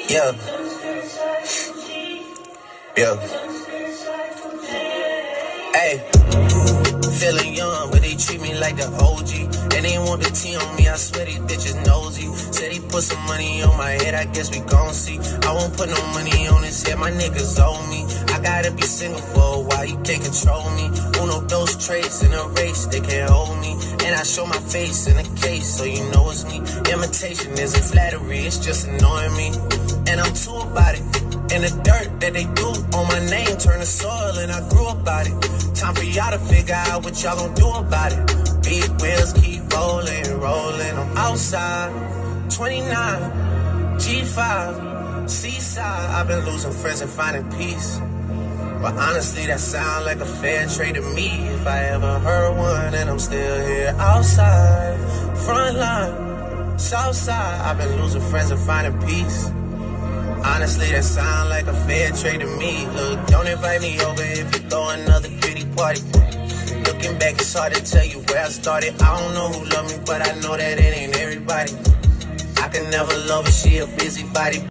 Yeah. Yeah. Hey. Feeling young, but they treat me like the OG. And they want the T on me, I swear these bitches nosy. Said he put some money on my head, I guess we gon' see. I won't put no money on his head, my niggas owe me. I gotta be single for a while, you can't control me. Uno, those traits in a race, they can't hold me. And I show my face in a case, so you know it's me. Imitation isn't flattery, it's just annoying me. And I'm too about it. And the dirt that they do on my name turn to soil, and I grew about it. Time for y'all to figure out what y'all gon' do about it. Big wheels keep rolling, rolling. I'm outside, 29, G5, seaside. I've been losing friends and finding peace. But honestly, that sound like a fair trade to me. If I ever heard one, and I'm still here outside, front line, south side. I've been losing friends and finding peace. Honestly, that sound like a fair trade to me. Look, don't invite me over if you throw another pretty party. Looking back, it's hard to tell you where I started. I don't know who loved me, but I know that it ain't everybody. I can never love her, she a busybody.